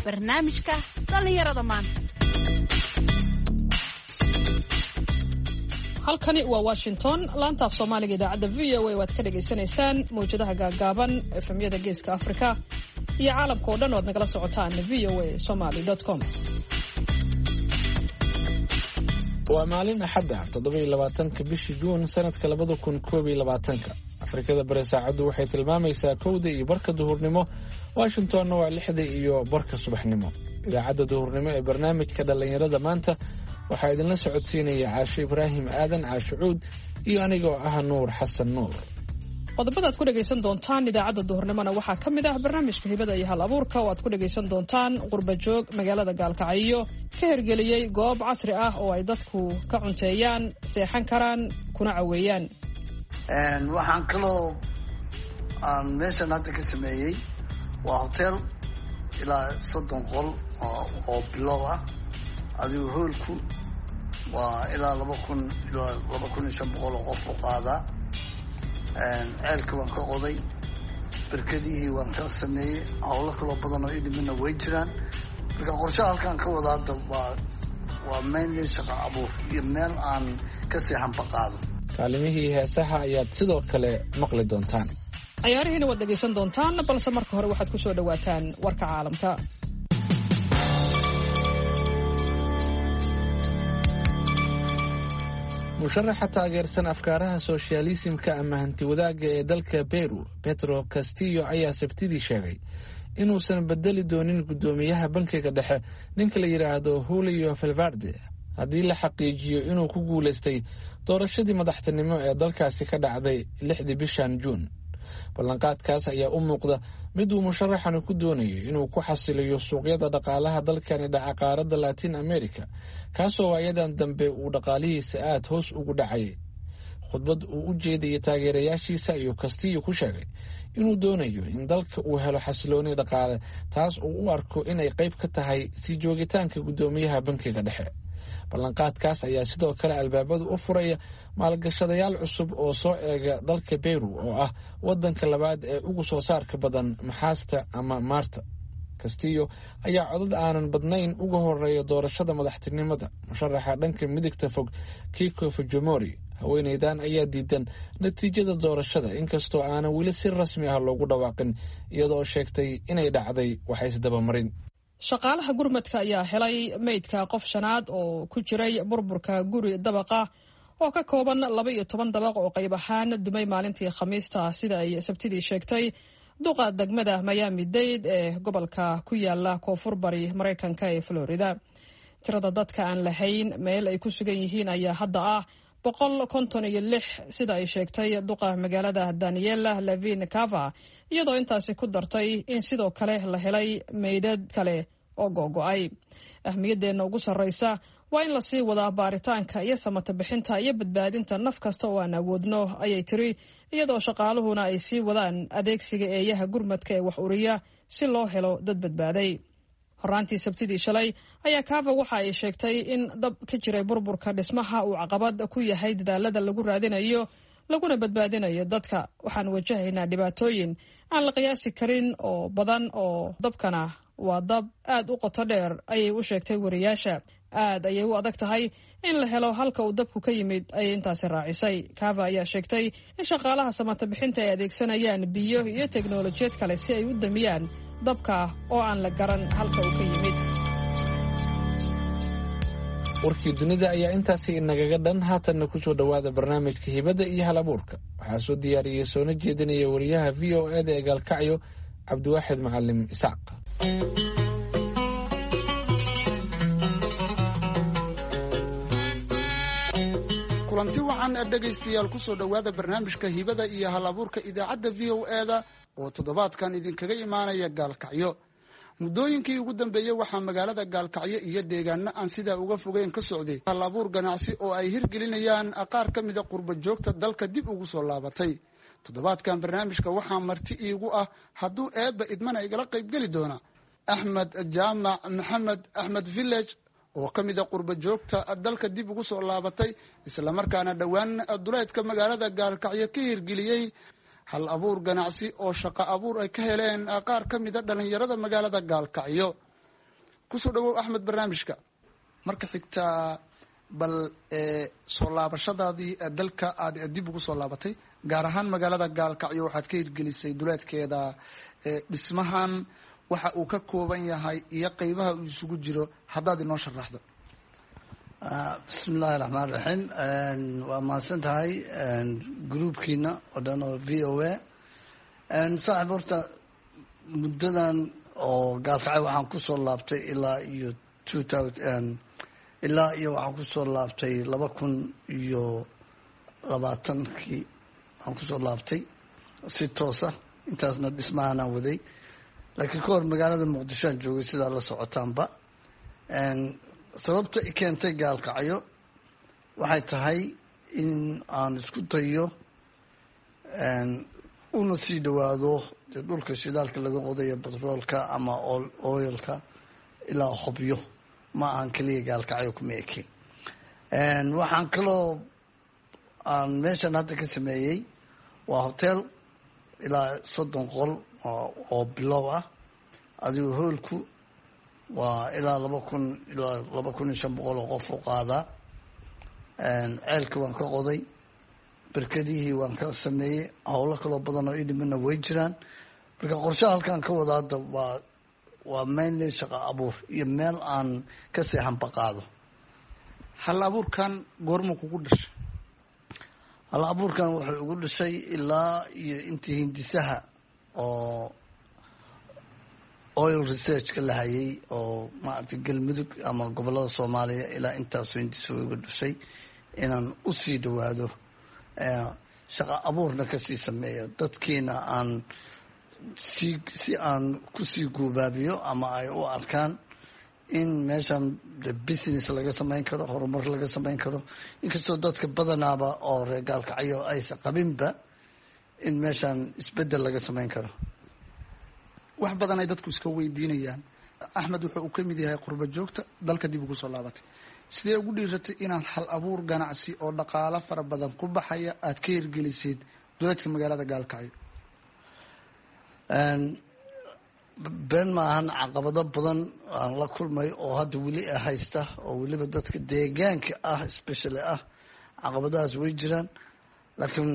barnaamijka dhallinyarada maanta. halkani waa Washington, laanta af Soomaaliga idaacadda VOA waad ka dhageysanaysaan mawjadaha gaagaaban efemyada Geeska Afrika iyo caalamka oo dhan waad nagala socotaan voasomali.com. waa maalin axadda 27 bishii Juun sanadka 2021. Afrikada bari saacadu waxay tilmaamaysaa 1:00 duhurnimo, Washingtonna waa 6:00 subaxnimo. Idaacadda duhurnimo ee barnaamijka dhalinyarada maanta waxaa idinla socodsiinaya Caashe Ibraahim Aadan Caashucuud iyo anigoo ah Nuur Xasan Nuur. qodobadaad ku dhagaysan doontaan idaacadda duhurnimona waxaa ka mid ah barnaamijka hibada iyo hal abuurka oo aad ku dhagaysan doontaan qurba joog magaalada Gaalkacyo ka hirgeliyey goob casri ah oo ay dadku ka cunteeyaan, seexan karaan, kuna caweeyaan. waxaan kaloo aan meeshan hadda ka sameeyey waa hotel ilaa 30 qol oo bilow ah. adigu hoolku waa ilaa 2,000 ilaa 2,500 qof u qaadaa. ceelka waan ka qoday, barkadihii waan ka sameeyey, howlo kaloo badan oo idhimina way jiraan. marka qorshaha halkaan ka wada hadda waa mainly shaqo abuur iyo meel aan ka seexanba qaado. kaalimihii heesaha ayaad sidoo kale maqli doontaan. ciyaarihiina waad dhagaysan doontaan, balse marka hore waxaad ku soo dhawaataan warka caalamka. musharaxa taageersan afkaaraha soshyaalisimka ama hanti wadaagga ee dalka Peru, Pedro Castillo, ayaa sabtidii sheegay inuusan bedeli doonin guddoomiyaha bankiga dhexe ninka la yidhaahdo Julio Valverde haddii la xaqiijiyo inuu ku guulaystay doorashadii madaxtinimo ee dalkaasi ka dhacday 6 bishan Juun. ballanqaadkaas ayaa u muuqda mid uu musharaxanu ku doonayo inuu ku xasiliyo suuqyada dhaqaalaha dalkani dhaca qaaradda Latin America, kaasoo waayadan dambe uu dhaqaalihiisa aad hoos ugu dhacay. khudbad uu u jeediyay taageerayaashiisa ayuu Castillo ku sheegay inuu doonayo in dalka uu helo xasilooni dhaqaale, taas uu u arko inay qayb ka tahay sii joogitaanka guddoomiyaha bankiga dhexe. ballanqaadkaas ayaa sidoo kale albaabada u furaya maalgashadayaal cusub oo soo eega dalka Peru oo ah wadanka labaad ee ugu soo saarka badan maxaasta ama maarta. Castillo ayaa codad aanan badnayn uga horeeya doorashada madaxtinimada musharaxa dhanka midigta fog Keiko Fujimori. haweeneydan ayaa diidan natiijada doorashada inkastoo aanan weli si rasmi ah loogu dhawaaqin, iyadoo sheegtay inay dhacday wax isdabamarin. shaqaalaha gurmadka ayaa helay meydka qof shanaad oo ku jiray burburka guri dabaqa oo ka kooban 12 dabaq oo qayb ahaan dumay maalintii Khamiista, sida ay sabtidii sheegtay duqa degmada Miami-Dade ee gobolka ku yaala koonfur bari Mareykanka ee Florida. tirada dadka aan lahayn meel ay ku sugan yihiin ayaa hadda ah 156, sida ay sheegtay duqa magaalada Daniela Levine Cava, iyadoo intaasi ku dartay in sidoo kale la helay meydad kale oo go'go'ay. ahmiyaddeena ugu sarreysa waa in la sii wadaa baaritaanka iyo samata bixinta iyo badbaadinta naf kasta oo aan awoodno, ayay tiri, iyadoo shaqaaluhuna ay sii wadaan adeegsiga eeyaha gurmadka ee wax uriya si loo helo dad badbaaday. horaantii sabtidii shalay ayaa Cava waxa ay sheegtay in dab ka jiray burburka dhismaha uu caqabad ku yahay dadaalada lagu raadinayo laguna badbaadinayo dadka. waxaan wajahaynaa dhibaatooyin aan la qiyaasi karin oo badan oo dabkana waa dab aad u qoto dheer, ayay u sheegtay wariyaasha. aad ayay u adag tahay in la helo halka uu dabku ka yimid, ayay intaasi raacisay. Cava ayaa sheegtay in shaqaalaha samata bixinta ay adeegsanayaan biyo iyo teknolojiyad kale si ay u damiyaan dabka oo aan la garan halka uu ka yimid. warkii dunida ayaa intaasi inagaga dhan. haatanna ku soo dhowaada barnaamijka hibada iyo hal abuurka. waxaa soo diyaariyey soona jeedinaya wariyaha VOA ee Gaalkacyo Cabdiwaaxid Macalim Isaaq. kulanti wacan dhegaystayaal ku soo dhowaada barnaamijka hibada iyo hal abuurka idaacadda VOA oo toddobaadkan idinkaga imaanaya Gaalkacyo. muddooyinkii ugu dambeeyey waxaa magaalada Gaalkacyo iyo deegaano aan sidaa uga fogeyn ka socday hal abuur ganacsi oo ay hirgelinayaan qaar ka mid a qurba joogta dalka dib ugu soo laabatay. toddobaadkan barnaamijka waxaa marti iigu ah hadduu eebba idmana igala qaybgeli doona Axmed Jaamac Maxamed Axmed Village oo ka mid a qurba joogta dalka dib ugu soo laabatay, isla markaana dhowaan duleedka magaalada Gaalkacyo ka hirgeliyey hal abuur ganacsi oo shaqo abuur ay ka heleen qaar ka mid a dhalinyarada magaalada Gaalkacyo. kusoo dhawow axmed barnaamijka. marka xigtaa bal soo laabashadaadii dalka aad dib ugu soo laabatay gaar ahaan magaalada gaalkacyo waxaad ka hirgelisay duleedkeeda dhismahan waxa uu ka kooban yahay iyo qeybaha uu isugu jiro haddaad inoo sharaxdo. bismi illaahi raxmaan raxiim waa mahadsan tahay groupkiina oo dhan oo v o a saaxiib horta muddadan oo gaalkacyo waxaan kusoo laabtay ilaa iyo waxaan kusoo laabtay 2020 aan kusoo laabtay si toosa intaasna dhismahanaan waday laakiin ka hor magaalada muqdisho aan joogay sidaa la socotaanba. sababta i keentay gaalkacyo waxay tahay in aan isku dayo una sii dhawaado dee dhulka shidaalka laga qodayo batroolka ama oilka ilaa hobyo ma ahan keliya gaalkacyo kuma ekin. waxaan kaloo aan meeshan hadda ka sameeyey waa hotel ilaa 30 qol oo bilow ah. adigu hoolku waa ilaa 2,000 ilaa 2,500 oo qof u qaadaa. ceelka waan ka qoday, berkadihii waan ka sameeyey, howlo kaloo badan oo idhimina way jiraan. marka qorshaha halkaan ka wada hadda waa mainly shaqo abuur iyo meel aan ka seexanba qaado. hal abuurkan goormuu kugu dhashay? hal abuurkan wuxuu igu dhashay ilaa iyo intii hindisaha oo oil researchka la hayay oo maaragtay galmudug ama gobolada soomaaliya ilaa intaasoo hindisa igu dhashay inaan usii dhawaado shaqo abuurna kasii sameeyo dadkiina aan si aan kusii guubaabiyo ama ay u arkaan in meeshan business laga samayn karo, horumar laga samayn karo. inkastoo dadka badanaaba oo reer gaalkacyo aysan qabinba in meeshan isbedel laga samayn karo. wax badan ay dadku iska weydiinayaan. axmed wuxuu uu ka mid yahay qurba joogta dalka dib ugu soo laabatay. sidee ugu dhiiratay inaad hal abuur ganacsi oo dhaqaalo fara badan ku baxaya aad ka hirgelisid duleedka magaalada gaalkacyo? been maahan caqabado badan aan la kulmay oo hadda weli haysta oo weliba dadka deegaanka ah especially ah. caqabadahaas way jiraan laakiin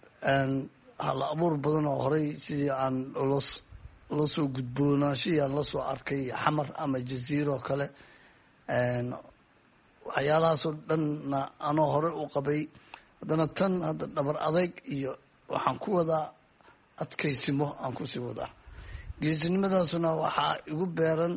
hal abuur badan oo horey sidii aan la soo gudboonaashihii aan la soo arkay xamar ama jaziiro oo kale waxyaalahaasoo dhanna anoo hore u qabay. haddana tan hadda dhabar adayg iyo waxaan ku wadaa adkaysimo aan kusii wadaa. geesinimadaasuna waxaa igu beeran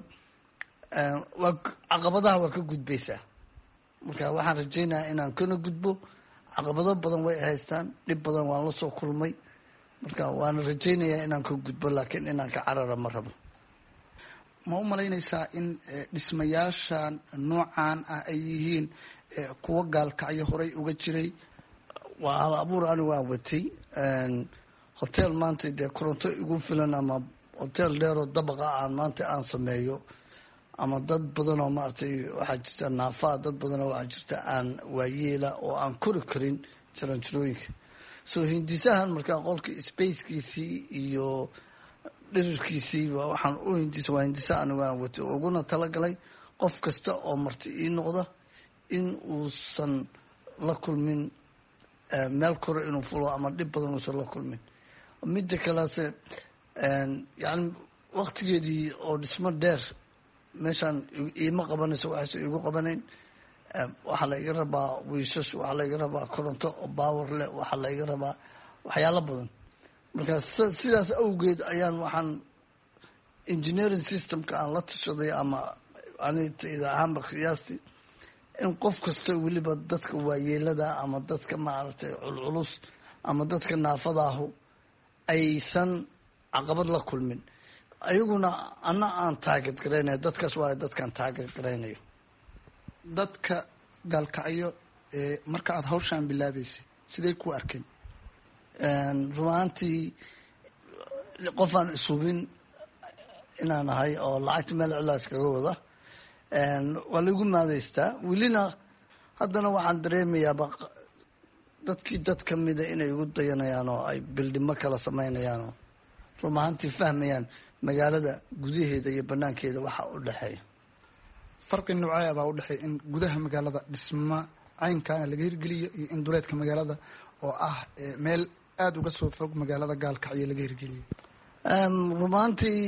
caqabadaha waa ka gudbaysaa. marka waxaan rajaynayaa inaan kana gudbo. caqabado badan way haystaan, dhib badan waan la soo kulmay. marka waana rajaynayaa inaan ka gudbo laakiin inaan ka carara ma rabo. ma u malaynaysaa in dhismayaashan noocan ah ay yihiin kuwa gaalkacyo horey uga jiray? waa hal abuur ani waan watay. hotel maanta dee koronto igu filan ama hotel dheeroo dabaqa aan maanta aan sameeyo ama dad badan oo maaragtay waxaa jirta naafaa, dad badan oo waxaa jirta aan waayeela oo aan kori karin jaranjarooyinka. so hindisahan markaa qolka spacekiisii iyo dhirirkiisii waxaan u waa hindisa anigu aan watay uguna talagalay qof kasta oo marti ii noqda in uusan la kulmin meel kore inuu fulo ama dhib badan uusan la kulmin. midda kalease yani waktigeedii oo dhismo dheer meeshaan iima qabanayso waxayse igu qabanayn. waxaa la iga rabaa wiishash, waxaa la iga rabaa koronto oo baawer leh, waxaa la iga rabaa waxyaalo badan. marka sidaas awgeed ayaan waxaan engineering systemka aan la tashaday ama anida ahaanba qiyaastii in qof kasta weliba dadka waayeelada ama dadka maaragtay culculus ama dadka naafadaahu aysan caqabad la kulmin. ayaguna ana aan taageed garaynayo dadkaas waayo dadkaan taageed garaynayo. dadka gaalkacyo marka aada hawshaan bilaabaysay siday ku arkeen? rumaantii qofaan ishubin inaan ahay oo lacagta meel cilaas kaga wada waa laigu maadaystaa. welina haddana waxaan dareemayaaba dadkii dad ka mida inay igu dayanayaan oo ay bildhimo kala samaynayaan oo run ahaantii fahmayaan magaalada gudaheeda iyo banaankeeda waxa u dhexeeya. farqi noocee baa u dhexeeya in gudaha magaalada dhisma caynkaana laga hirgeliyo iyo in duleedka magaalada oo ah meel aada uga soo fog magaalada gaalkacyo laga hirgeliyo? rumaantii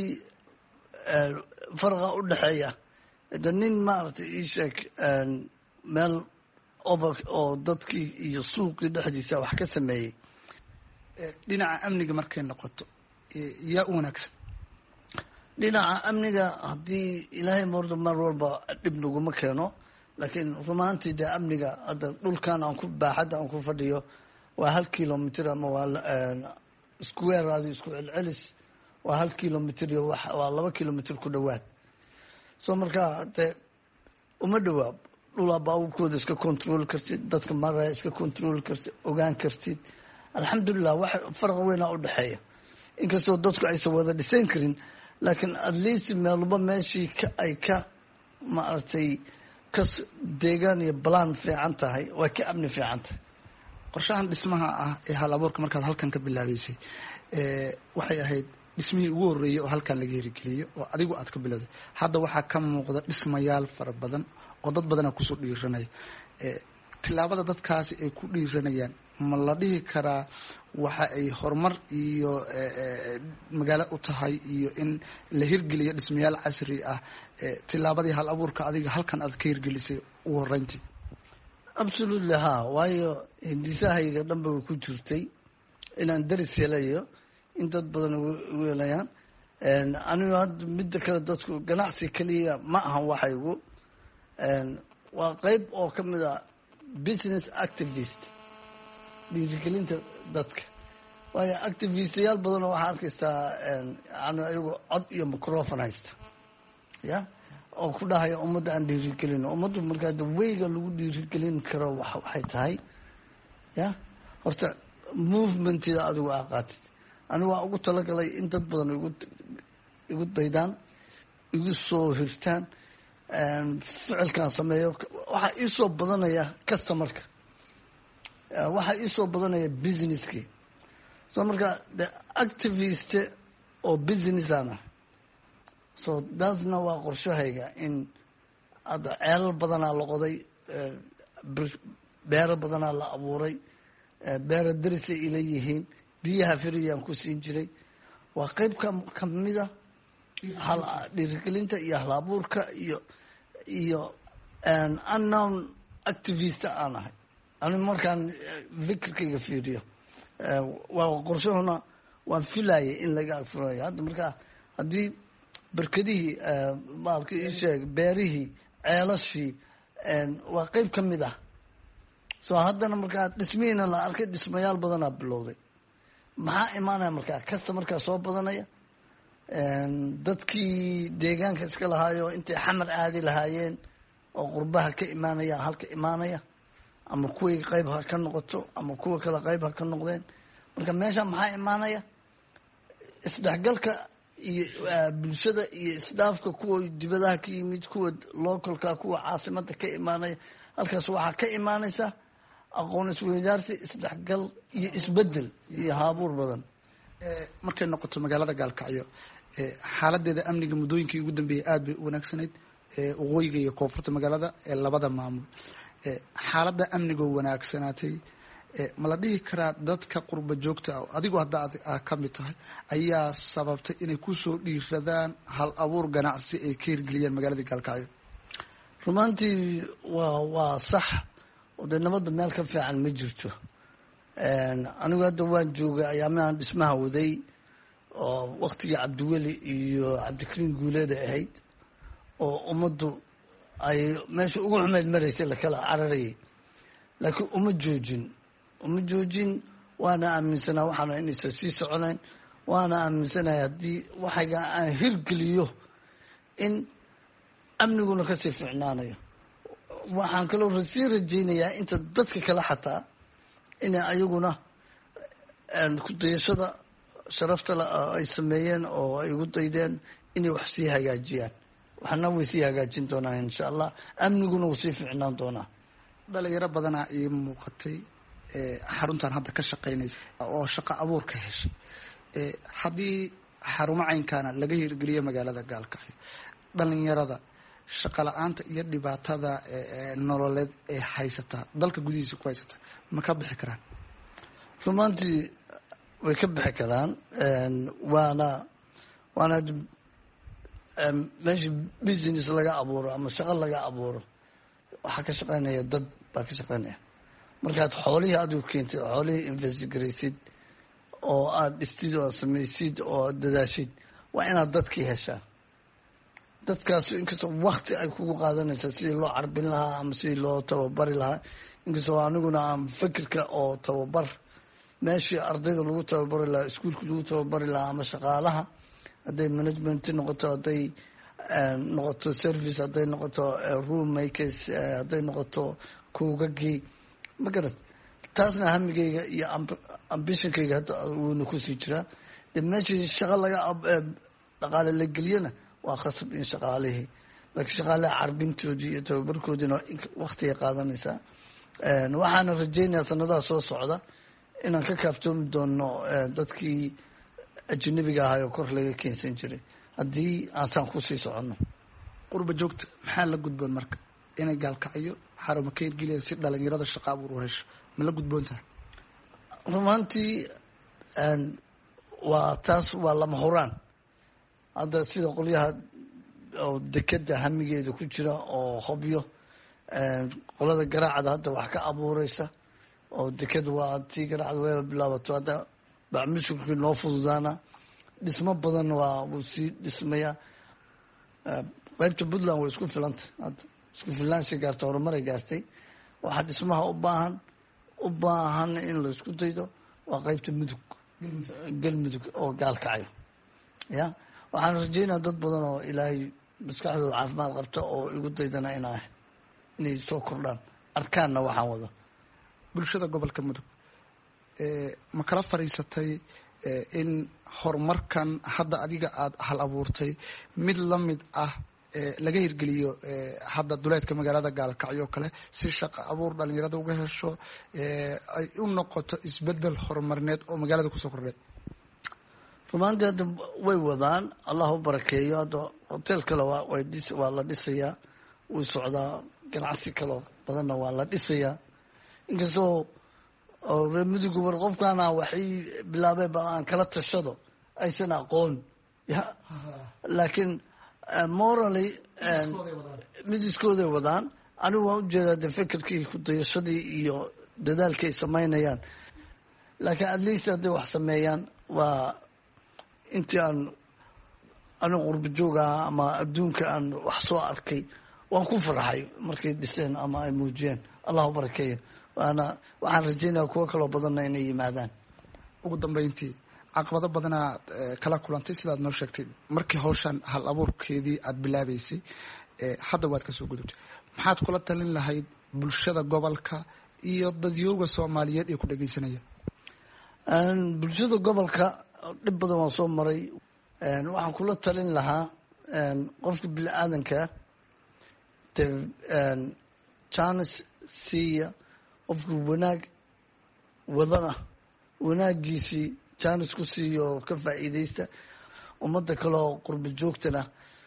farqa u dhexeeya de nin maaragtay ii sheeg meel obak oo dadkii iyo suuqii dhexdiisa wax ka sameeyey. dhinaca amniga markay noqoto yaa u wanaagsan? dhinaca amniga haddii ilaahay mordo mar walba dhib naguma keeno, laakiin rumaantii dee amniga hadda dhulkan aan ku baaxadda aan ku fadhiyo waa 1 kilomitr ama waa square adi isku celcelis waa 1 kilomitr iyo waa 2 kilomitr ku dhawaad. soo markaa dee uma dhawaa dhulaa baabuurkooda iska control kartid, dadka maraya iska control kartid, ogaan kartid. alxamdulilah wax farqa weynaa u dhexeeya, inkastoo dadku aysan wada dhisan karin, laakiin at least meelba meeshii ay ka maaragtay kas deegaan iyo balaan fiican tahay way ka amni fiican tahay. qorshahan dhismaha ah ee hal abuurka markaad halkan ka bilaabeysay waxay ahayd dhismihii ugu horreeyey oo halkan laga hirgeliyo oo adigu aad ka bilowday. hadda waxaa ka muuqda dhismayaal fara badan oo dad badana kusoo dhiiranaya. tilaabada dadkaasi ay ku dhiiranayaan ma la dhihi karaa waxa ay horumar iyo magaalo u tahay iyo in la hirgeliyo dhismayaal casri ah tilaabadii hal abuurka adiga halkan aad ka hirgelisay ugu horeyntii? absolutely ha, waayo hindisahayga dhanba way ku jirtay inaan daris helayo, in dad badan ugu helayaan. anigu hadda midda kale dadku ganacsi keliya ma ahan waxaygu, waa qeyb oo ka mid a business activist, dhiirigelinta dadka. waayo activistayaal badanoo waxaa arkaysaa ayagu cod iyo microphone haysta ya oo ku dhahaya ummadda aan dhiirigelino. ummaddu markaa de weyga lagu dhiirigelin karo waxay tahay ya horta movementida adigu aa qaatid. anigu waa ugu talagalay in dad badan igu daydaan, igu soo hirtaan, ficilkaan sameeyo. waxaa iisoo badanaya customerka, waxaa iisoo badanaya businesskii. so marka the activist oo businessaan ah, so daasna waa qorshahayga in hadda ceelal badanaa la qoday, beero badanaa la abuuray, beero darisay ila yihiin, biyaha firiyaan ku siin jiray. waa qeyb kamida dhiirigelinta iyo hal abuurka iyo unknown activist aan ahay ani markaan fikirkayga fiiriyo. waa qorshahuna waan filayay in laga agfurayo. hadda markaa haddii berkadihii maalka ii sheeg beerihii ceelashii waa qeyb ka mid ah. so haddana markaa dhismihiina la arkay, dhismayaal badanaa bilowday. maxaa imaanaya markaa kasta markaa soo badanaya, dadkii deegaanka iska lahaayo intay xamar aadi lahaayeen oo qurbaha ka imaanaya halka imaanaya, ama kuway qeyb ha ka noqoto ama kuwa kale qeyb ha ka noqdeen. marka meesha maxaa imaanaya isdhexgalka iyo bulshada iyo isdhaafka, kuwa dibadaha ka yimid, kuwa localka, kuwa caasimada ka imaanaya. halkaas waxaa ka imaanaysa aqoon isweydaarsi, isdhexgal iyo isbedel iyo haabuur badan. markay noqoto magaalada gaalkacyo xaaladeeda amniga muddooyinkii ugu dambeeyay aada bay u wanaagsanayd, waqooyiga iyo koonfurta magaalada ee labada maamul. xaaladda amnigoo wanaagsanaatay ma la dhihi karaa dadka qurba joogta ah adigoo hadda aad ka mid tahay ayaa sababtay inay kusoo dhiiradaan hal abuur ganacsi ay ka hirgeliyaan magaalada gaalkacyo? rumaantii waa sax oo dee nabadda meel ka fiican ma jirto. anigu hadda waan joogay ayaamahan dhismaha waday oo waktigii cabdiweli iyo cabdikariin guuleeda ahayd, oo ummaddu ay meesha ugu xumeyd maraysay lakala cararayay, laakiin uma joojin. waana aaminsanaa waxaana inaysan sii soconayn. waana aaminsanaya haddii waxayga aan hirgeliyo in amniguna kasii ficnaanayo. waxaan kaloo sii rajaynayaa inta dadka kale xataa inay ayaguna kudayashada sharafta ay sameeyeen oo ay ugu daydeen inay wax sii hagaajiyaan. waxna way sii hagaajin doonaa insha allah, amniguna wuu sii ficnaan doonaa. dhalinyaro badanaa ii muuqatay xaruntan hadda ka shaqaynaysa oo shaqo abuur ka heshay. haddii xarumo caynkaana laga hirgeliyo magaalada gaalkacyo, dhalinyarada shaqa la-aanta iyo dhibaatada nololeed ee haysata dalka gudihiisa ku haysata ma ka bixi karaan? rumaantii way ka bixi karaan, waana meesha business laga abuuro ama shaqo laga abuuro waxaa ka shaqeynaya dad baa ka shaqeynaya. markaad xoolihii adigu keentid, xoolihii investigratid oo aada dhistid oo aad samaysid oo aad dadaashid, waa inaad dadkii heshaa. dadkaas inkastoo wakti ay kugu qaadanaysa sidii loo carbin lahaa ama sidii loo tababari lahaa, inkastoo aniguna aan fikirka oo tababar meeshii ardayda lagu tababari lahaa, iskuolka lagu tababari lahaa, ama shaqaalaha hadday management noqoto, hadday noqoto service, hadday noqoto room makers, hadday noqoto kuugagii, ma garat. taasna hamigayga iyo ambitionkayga hadda wuuna kusii jiraa. de meeshii shaqo laga dhaqaale la geliyana waa khasab in shaqaalihii, laakiin shaqaalaha carbintoodii iyo tababarkoodiina waktigay qaadanaysaa. waxaana rajaynayaa sanadaha soo socda inaan ka kaaftoomi doono dadkii ajanabiga ahay oo kor laga keensan jiray haddii aansaan kusii soconno. qurba joogta maxaa la gudboon marka inay gaalkacyo xaruma ka hirgeliyaan si dhalinyarada shaqa abuur u hesho, ma la gudboon tahay? rumaantii waa lama huraan. hadda sida qolyaha oo dekeda hamigeeda ku jira oo hobyo, qolada garaacda hadda wax ka abuureysa oo deked waa tii garaacda way bilaabato, hadda bacmushurkii noo fududaana, dhismo badan wuu sii dhismaya. qaybta puntland way isku filanta, hadda isku filaanshay gaartay, horumaray gaartay. waxaa dhismaha u baahan in la isku daydo waa qaybta galmudug oo gaalkacayo. ya waxaan rajeynaya dad badan oo ilaahay maskaxdooda caafimaad qabta oo igu daydana inay soo kordhaan, arkaanna waxaan wado. bulshada gobolka mudug ma kala fadhiisatay in horumarkan hadda adiga aada hal abuurtay mid la mid ah laga hirgeliyo hadda duleedka magaalada gaalkacyo kale, si shaqo abuur dhalinyarada uga hesho, ay u noqoto isbedel horumarineed oo magaalada kusoo kordhay? rumaantii hadda way wadaan, allah u barakeeyo. hadda hotel kale waa la dhisayaa, wuu socdaa. ganacsi kaloo badanna waa la dhisayaa. inkastoo reer mudugu war qofkaana waxay bilaabeen bal aan kala tashado aysan aqoon, ya laakiin morally mid iskooday wadaan. anigu waan ujeedaa de fikirkii kudayashadii iyo dadaalkay samaynayaan, laakiin at least hadday wax sameeyaan waa intii aan anigu qurba joogaha ama adduunka aan wax soo arkay waan ku farxay markay dhiseen ama ay muujiyeen. allah u barakeeyo. waxaan rajeynaya kuwo kaloo badanna inay yimaadaan. ugu dambeyntii caqabado badanaa kala kulantay sidaad noo sheegtay markii hawshan hal abuurkeedii aada bilaabeysay, hadda waad kasoo gudubtay. maxaad kula talin lahayd bulshada gobolka iyo dadyooga soomaaliyeed ee ku dhageysanaya? bulshada gobolka dhib badan waan soo maray. waxaan kula talin lahaa qofka bini aadanka janis siiya, qofka wanaag wadana wanaagiisii janis ku siiya oo ka faa'iideysta. ummadda kale oo qurba joogtana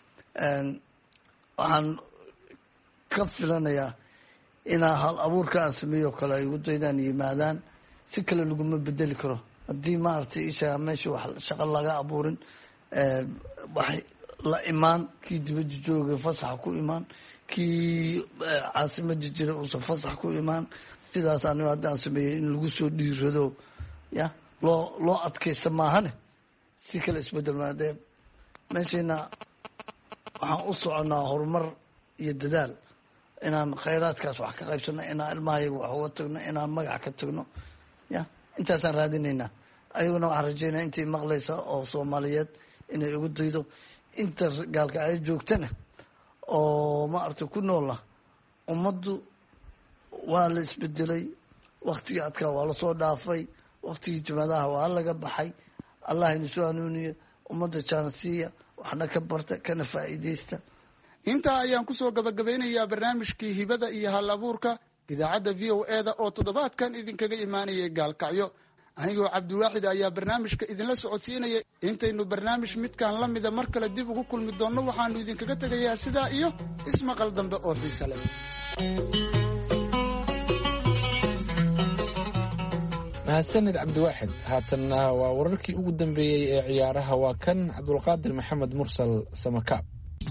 waxaan ka filanayaa inaa hal abuurka aan sameeyo kale ay ugu daydaan yimaadaan. si kale laguma bedeli karo haddii maaragtay isha meesha wax shaqo laga abuurin. wax la imaan, kii dibadda jooga fasaxa ku imaan, kii caasimada jira uusan fasax ku imaan. sidaas anigo hadda aan sameeyey in lagu soo dhiirado, ya loo adkaysta maahane si kale isbedel maadee meeshayna waxaan u soconaa horumar iyo dadaal, inaan khayraadkaas wax ka qaybsano, inaan ilmahayaga wax uga tagno, inaan magac ka tagno. ya intaasaan raadinaynaa. ayaguna waxaan rajeynaya intay maqlaysa oo soomaaliyeed inay ugu daydo. inta gaalkacyo joogtana oo maaragtay ku noola ummaddu waa la isbedelay. waktigii adkaa waa lasoo dhaafay, waktigii jimaadaha waa laga baxay. allah ina soo hanuuniye, ummadda jaanasiya, waxna ka barta, kana faa'iideysta. intaa ayaan kusoo gabagabeynayaa barnaamijkii hibada iyo hal abuurka idaacadda v o e da oo toddobaadkan idinkaga imaanayay gaalkacyo. anigoo cabdiwaaxid ayaa barnaamijka idinla socodsiinaya. intaynu barnaamij midkaan la mida mar kale dib ugu kulmi doonno waxaannu idinkaga tegayaa sidaa iyo ismaqal dambe oo xiise leh. mahadsanid cabdiwaaxid. haatanna waa wararkii ugu dambeeyey ee ciyaaraha. waa kan cabdulqaadir maxamed mursal samakaab.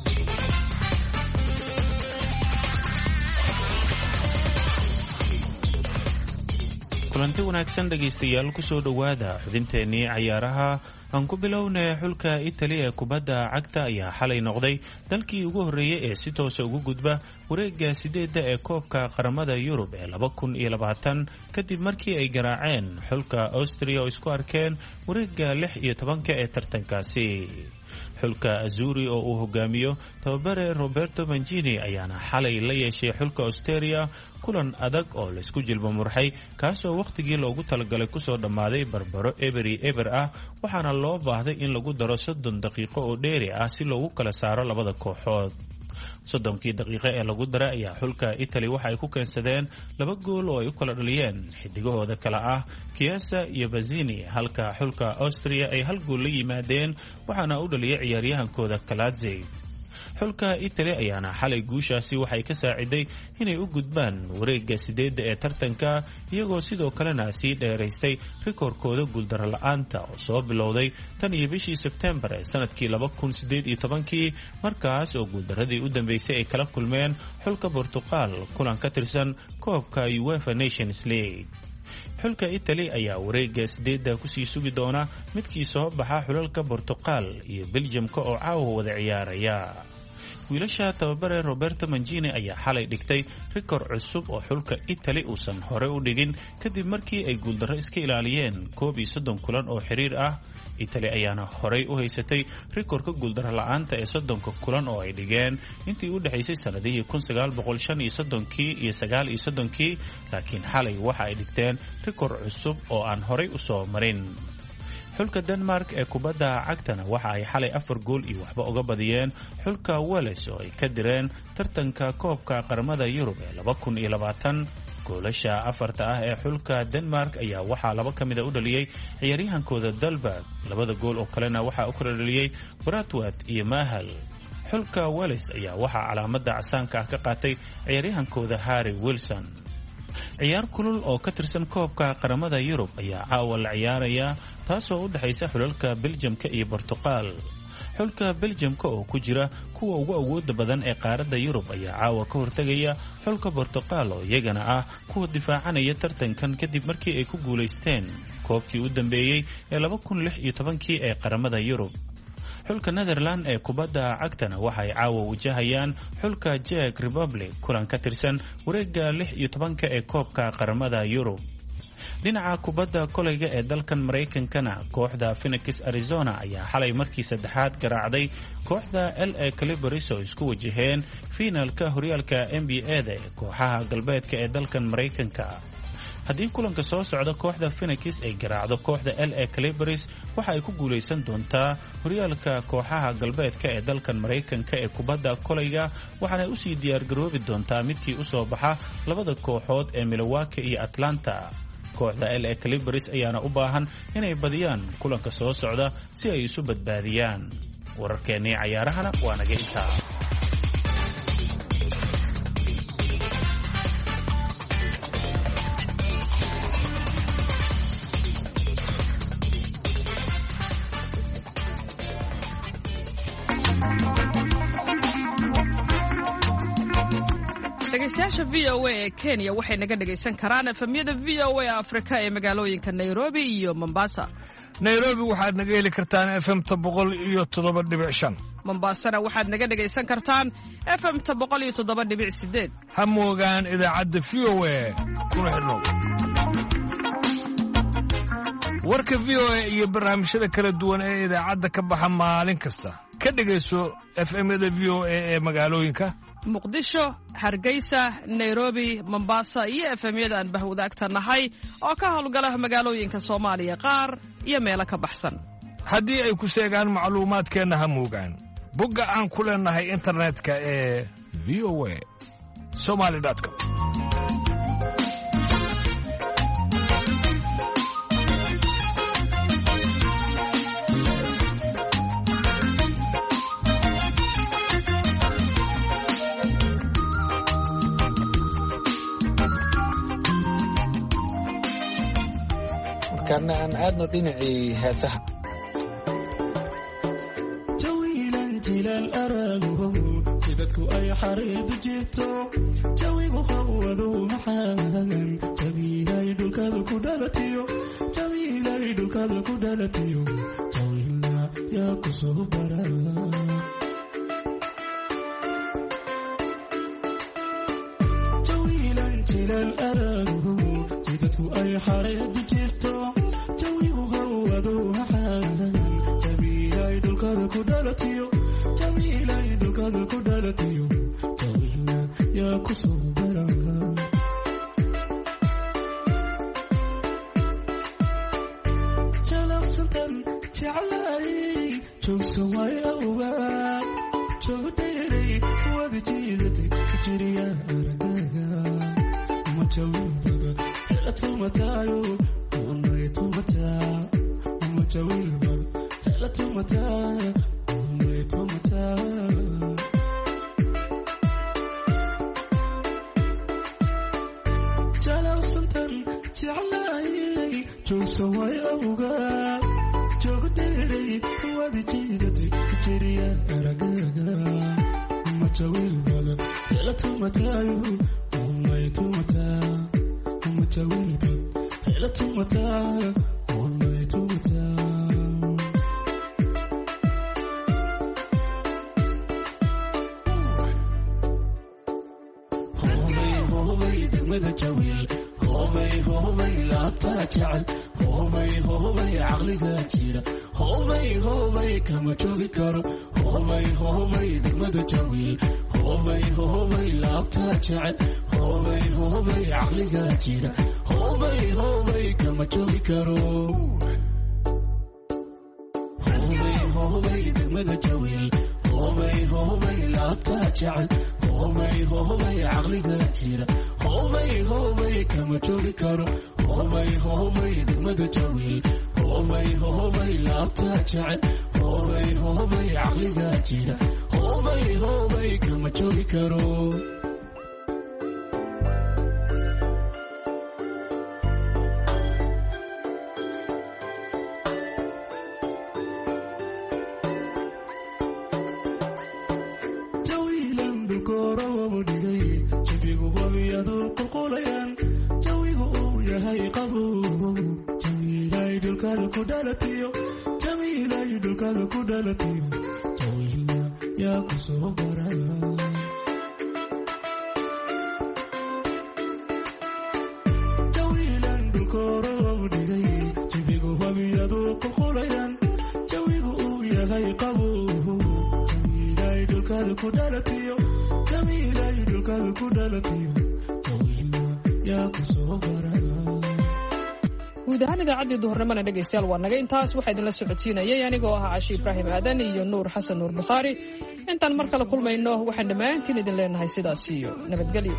kulanti wanaagsan dhegaystayaal kusoo dhowaada xubinteennii cayaaraha. aan ku bilownay xulka Italy ee kubadda cagta ayaa xalay noqday dalkii ugu horreeyay ee si toos ugu gudba wareegga 8 ee koobka qaramada Yurub ee 2020 kadib markii ay garaaceen xulka Austria oo isku arkeen wareegga 16 ee tartankaasi. xulka Azzurri oo uu hogaamiyo tababare Roberto Mancini ayaana xalay la yeeshay xulka Austria kulan adag oo la isku jilba murxay kaasoo waqtigii loogu talagalay kusoo dhammaaday barbaro eber ah waxaana loo baahday in lagu daro 30 daqiiqo oo dheeri ah si loogu kala saaro labada kooxood. 30 daqiiqo ee lagu daray ayaa xulka Italy waxa ay ku keensadeen 2 gool oo ay u kala dhaliyeen xidigahooda kala ah Chiesa iyo Bazzini, halka xulka Austria ay 1 gool la yimaadeen waxaana u dhaliyay ciyaaryahankooda Calazzi. xulka Italy ayaana xalay guushaasi waxay ka saaciday inay u gudbaan wareegga 8 ee tartanka iyagoo sidoo kalena sii dheeraystay rikoorkooda guuldaro la'aanta oo soo bilowday tan iyo bishii Sebtembar ee sanadkii 2018 markaas oo guuldaradii u dambeysay ay kala kulmeen xulka Portugal kulan ka tirsan koobka UEFA Nations League. xulka Italy ayaa wareegga 8 kusii sugi doona midkii soo baxa xulalka Portugal iyo Belgium-ka oo caawa wada ciyaaraya. wiilasha tababare Roberto Mancini ayaa xalay dhigtay rikoor cusub oo xulka Italy uusan hore u dhigin kadib markii ay guuldarro iska ilaaliyeen 30 kulan oo xiriir ah. Italy ayaana horey u haysatay rikoorka guuldaro la'aanta ee 30 kulan oo ay dhigeen intii u dhaxaysay sanadihii 1935 iyo 39 laakiin xalay waxa ay dhigteen rikoor cusub oo aan horey u soo marin. xulka Denmark ee kubadda cagtana waxa ay xalay 4 gool iyo waxba uga badiyeen xulka Wales oo ay ka direen tartanka koobka qaramada Yurub ee 2020. goolasha afarta ah ee xulka Denmark ayaa waxaa 2 ka mid ah u dhaliyay ciyaaryahankooda Dalberg, 2 gool oo kalena waxa uu kala dhaliyay Brathwaite iyo Mahal. xulka Wales ayaa waxaa calaamadda casaanka ah ka qaatay ciyaaryahankooda Harry Wilson. ciyaar kulul oo ka tirsan koobka qaramada Yurub ayaa caawa la ciyaaraya taasoo u dhaxaysa xulalka Belgium-ka iyo Portugal. xulka Belgium-ka oo ku jira kuwa ugu awooda badan ee qaaradda Yurub ayaa caawa ka hortagaya xulka Portugal oo iyagana ah kuwa difaacanaya tartankan kadib markii ay ku guuleysteen koobkii u dambeeyay ee 2016 ee qaramada Yurub. xulka Netherland ee kubadda cagtana waxay caawa wajahayaan xulka Czech Republic kulan ka tirsan wareegga 16 ee koobka qaramada Yurub. dhinaca kubadda kolayga ee dalkan Mareykankana kooxda Phoenix Arizona ayaa xalay markii saddexaad garaacday kooxda LA Clippers oo isku wajaheen finaalka horyaalka NBA-da ee kooxaha galbeedka ee dalkan Mareykanka. haddii kulanka soo socda kooxda Phoenix ay garaacdo kooxda LA Clippers waxa ay ku guuleysan doontaa horyaalka kooxaha galbeedka ee dalkan Mareykanka ee kubadda kolayga waxaana u sii diyaar garoobi doontaa midkii u soo baxa labada kooxood ee Milwaukee iyo Atlanta. kooxda LA Clippers ayaana u baahan inay badiyaan kulanka soo socda si ay isu badbaadiyaan. wararkeennii cayaarahana waa naga intaa. dhegeystayaasha VOA ee Kenya waxay naga dhageysan karaan efemyada VOA Afrika ee magaalooyinka Nairobi iyo Mombasa. Nairobi waxaad naga heli kartaan FM 107.5. Mombasana waxaad naga dhageysan kartaan FM 107.8. Ha moogaan idaacadda VOA kuna xidhnow. warka VOA iyo barnaamijyada kala duwan ee idaacadda ka baxa maalin kasta. Ka dhageyso FM-yada VOA ee magaalooyinka Muqdisho, Hargeysa, Nairobi, Mombasa iyo FM-yada aan bahwadaagta nahay oo ka howlgala magaalooyinka Soomaaliya qaar iyo meelo ka baxsan. haddii ay ku sheegaan macluumaadkeena ha moogaan bogga aan ku leenahay internetka ee voasomali.com. markaana aan aadno dhinacii heesaha. jawiilan jilaal arago jidadku ay xariidu jirto jawigu hawadu maxaan jawiilay dhulkada ku dhalatiyo jawiilay dhulkada ku dhalatiyo jawiilna yaa ku soo bara jilaal arago jidadku ay xariidu jirto jawigu hawadu maxaan jawiilay dhulkada ku dhalatiyo jawiilay dhulkada ku dhalatiyo jawiilna yaa ku soo bara jalaqsantan jeclay joogsan way awgaa joogdheeray wada jiidatay jiriya aragaga mujawilbada helatumataayo unaytumataa mujawilbada helatumataayo unaytumataa jalaqsantan jeclaayay joogsan way awgaa joogdheeray wada jiidatay jiriya aragaga mujawilbada helatumataayo unaytumataa mujawilbada helatumataayo unaytumataa degmada jawiil hoobay hoobay laabtaa jecel hoobay hoobay caqliga jira hoobay hoobay kama joogi karo hoobay hoobay degmada jawiil hoobay hoobay laabtaa jecel hoobay hoobay caqliga jira hoobay hoobay kama joogi karo hoobay hoobay degmada jawiil hoobay hoobay laabtaa jecel hoobay hoobay caqliga jira hoobay hoobay kama joogi karo hoobay hoobay degmada jawiil hoobay hoobay laabtaa jecel hoobay hoobay caqliga jira hoobay hoobay kama joogi karo guud ahaan idaacaddii duhurnimana dhegaystayaal waa naga intaas waxaa idinla socodsiinayay anigoo ah Cashi Ibraahim Aadan iyo Nuur Xasan Nuur Bukhaari intaan mar kale kulmayno waxaan dhammaantiin idin leenahay sidaas iyo nabadgelyo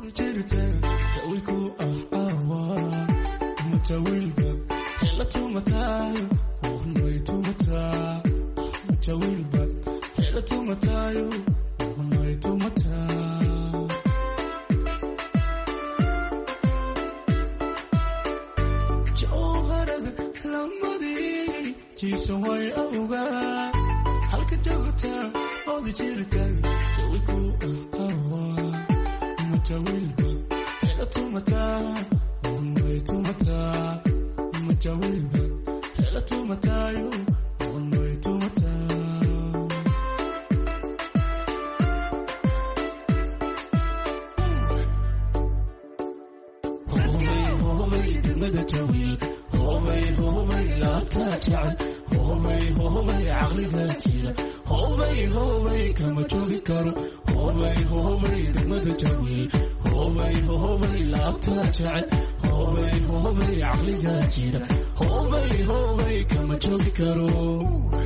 jiibsan way awgaa halka joogta ood jirta jawiku mujawilba helatumataa unaytumataa mujawilba helatumataayo unaytumataa hoobay degmada jawiil hoobay hoobay laabtaa jecel hoobay hoobay caqliga jira hoobay hoobay kama joogi karo hoobay hoobay degmada jawiil hoobay hoobay laabtaa jecel hoobay hoobay caqliga jira hoobay hoobay kama joogi karo